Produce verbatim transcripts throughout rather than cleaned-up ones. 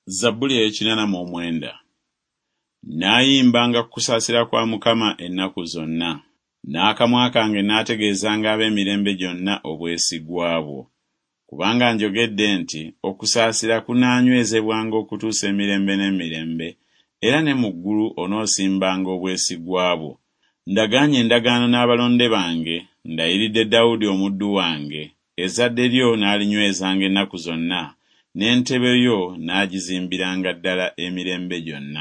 Zabbuli ekinaana mu mwenda. Naayimbanga kusaasira kwa Mukama ennaku zonna, n'akamwa kange naategeezanga ab'emirembe gyonna obwesigwa bwo. Kubanga njogedde nti okusaasira kunaanywezebwanga okutuusa emirembe n'emirembe, era ne mu ggulu onoosimbanga obwesigwa bwo. Ndagaanye endagaano n'abalonde bange, ndayiridde Dawudi omuddu wange, ezzadde lyo n'alinywezanga ennaku zonna, n'entebe yo n'agizimbiranga ddala emirembe gyonna.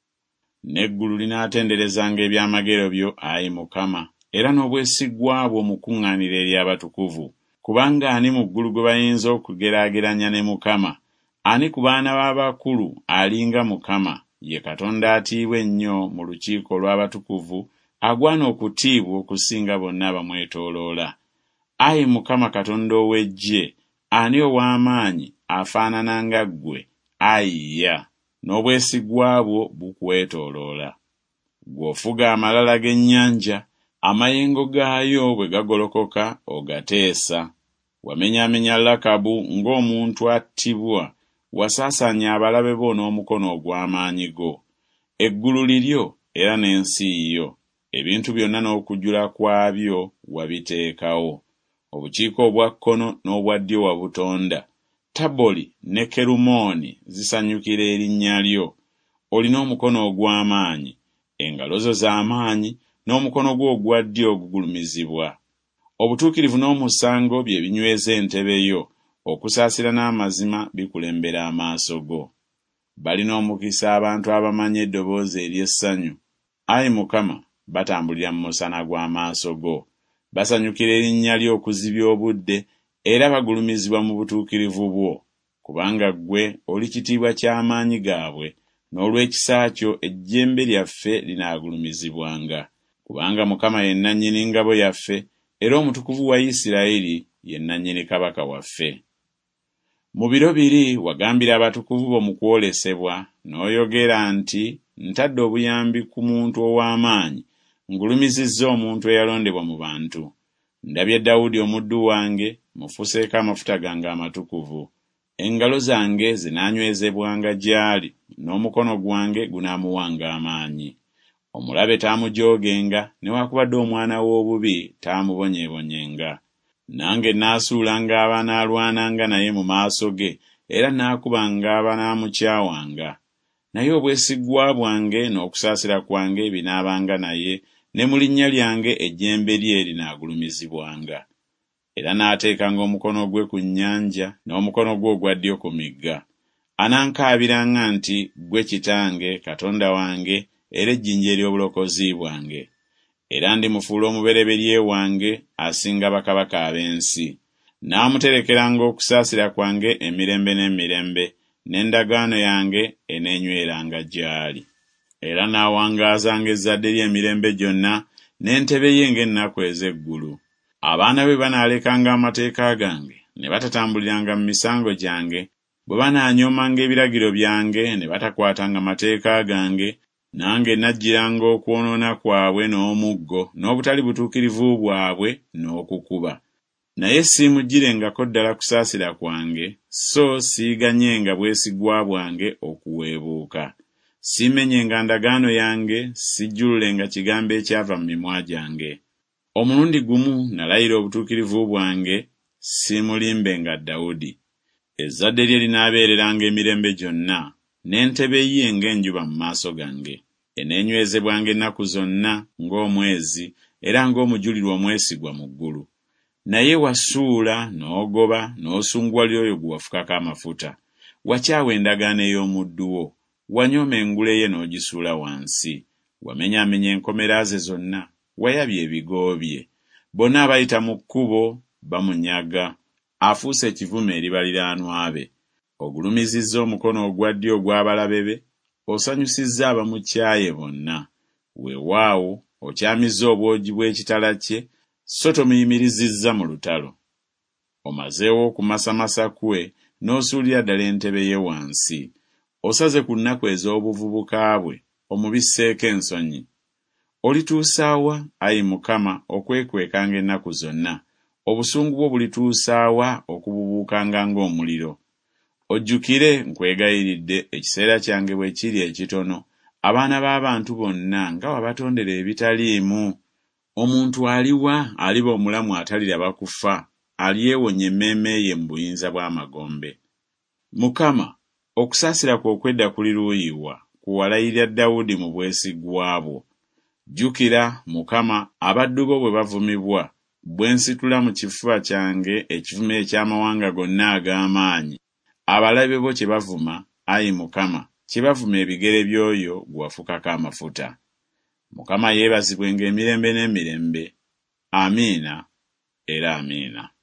N'eggulu linaatenderezanga ebyamagero byo, Ayi Mukama, era n'obwesigwa bwo mu kuŋŋaaniro eri abatukuvu. Kubanga ani mu ggulu gwe bayinza okugeraageranya ne Mukama? Ani ku baana b'abakulu alinga Mukama? Ye Katonda atiibwa ennyo mu lukiiko lw'abatukuvu, agwana okutiibwa okusinga bonna abamwetooloola. Ayi Mukama Katonda ow'eggye, ani ow'amaanyi afaanana nga ggwe? Ayiya, n'obwesigwa bwo bukwetooloola. Gw'ofuga amalala g'ennyanja, amayengo gaayo bwe gagolokoka ogateesa. Wamenyaamenya Lakabu ng'omuntu attibwa, wasaasaanya abalabe bo n'omukono ogw'amaanyi go. Eggulu liryo era n'ensi yo, ebintu byonna n'okujjula kwabyo wabiteekawo. Obukiiko obwa kkono n'obwa ddyo wabutonda. Taboli ne Kerumooni zisanyukira erinnya lyo. Olina omukono ogw'amaanyi, engalo zo z'amaanyi, n'omukono gwo ogwa ddyo ogugulumizibwa. Obutuukirivu n'omusango bye binyweza entebe yo, okusaasira n'amazima bikulembera amaaso go. Balina omukisa abantu abamanyi eddoboozi ery'essanyu. Ayi Mukama, batambulira mu musana gw'amaaso go. Basanyukira erinnya lyo okuzibya obudde, era bagulumizibwa mu butuukirivu bwo. Kubanga ggwe oli kitiibwa ky'amaanyi gaabwe, n'olw'ekisa kyo ejjembe lyaffe linaagulumizibwanga. Kubanga Mukama ye nannyini ngabo yaffe, era omutukuvu wa Isirayiri ye nannyini kabaka waffe. Mu biro biri wagambira abatukuvu bo mu kwolesebwa, n'oyogera nti, ntadde obuyambi ku muntu ow'amaanyi, ngulumizizza omuntu eyalondebwa mu bantu. Ndabye Dawudi omuddu wange, mufuseeko amafuta gange amatukuvu. Engalo zange zinaanywezebwanga gy'ali, n'omukono gwange gunaamuwanga amaanyi. Omulabe taamujoogenga, newakubadde omwana w'obubi taamubonyeebonyenga. Nange naasuulanga abanaalwananga naye mu maaso ge, era naakubanga abanaamukyawanga. Naye obwesigwa bwange n'okusaasira kwange binaabanga naye, ne mu linnya lyange ejjembe lye linaagulumizibwanga. Era n'ateekanga omukono gwe ku nnyanja, n'omukono gwe ogwa ddyo ku migga. Anankaabiranga nti, ggwe Kitange, Katonda wange, era ejjinja ery'obulokozi bwange. Era ndimufuula omubereberye wange asinga bakabaka ab'ensi. Naamuterekeranga okusaasira kwange emirembe n'emirembe, n'endagaano yange eneenyweranga gy'ali. Era n'awangaazanga ezzadde lye emirembe gyonna, n'entebe ye ng'ennaku ez'eggulu. Abaana be banaalekanga amateeka gange, ne batatambuliranga mu misango gyange, bwe banaanyoomanga ebiragiro byange, ne batakwatanga mateeka gange, nange najjiranga okwonoona kwabwe n'omuggo, n'obutali butuukirivu bwabwe n'okukuba. Naye siimujjirengako ddala kusaasira kwange, so siiganyenga bwesigwa bwange okuweebuuka. Siimenyenga ndagaano yange, sijjululenga kigambo ekyava mu mimwa gyange. Omulundi gumu nalayira obutuukirivu bwange, siimulimbenga Dawudi. Ezzadde lye linaabeereranga emirembe gyonna, n'entebe ye ng'enjuba mu maaso gange. Eneenywezebwanga ennaku zonna ng'omwezi, era ng'omujulirwa omwesigwa mu ggulu. Naye wasuula, n'ogoba, n'osunguwalira oyo gwe wafukako amafuta. Wakyawa endagaano ey'omuddu wo, wanyooma engule ye n'ogisuula wansi. Wamenyaamenya enkomera ze zonna, wayabye ebigo bye. Bonna abayita mu kkubo bamunyaga, afuuse ekivume eri baliraanwa be. Ogulumizizza omukono ogwa ddyo ogw'abalabe be, osanyusizza abamukyaye bonna. Weewaawo okyamizza obwogi bw'ekitala kye, so tomuyimirizizza mu lutalo. Omazeewo okumasamasa kwe, n'osuulira ddala entebe ye wansi. Osaze ku nnaku ez'obuvubuka bwe, omubisseeko ensonyi. Olituusaawa, Ayi Mukama, okwekwekanga ennaku zonna? Obusungu bwo bulituusaawa okububuukanga ng'omuliro? Ojjukire nkwegayiridde ekiseera kyange bwe kiri ekitono, abaana b'abantu bonna nga wabatondera ebitaliimu. Omuntu aliwa aliba omulamu ataliraba kufa, alyewonya emmeeme ye mu buyinza bw'amagombe. Mukama, okusaasira kwe okwedda kuli luuyiwa, kuwalayirira Dawudi mu bwesigwa bwo. Jjukira, Mukama, abaddu bo bwe bavumibwa, bwe nsitula mu kifuba kyange ekivume eky'amawanga gonna ag'amaanyi. Abalabe bo kye bavuma, Ayi Mukama, kye bavuma ebigere by'oyo gwe wafukako amafuta. Mukama yeebazibwenga emirembe n'emirembe. Amiina era amiina.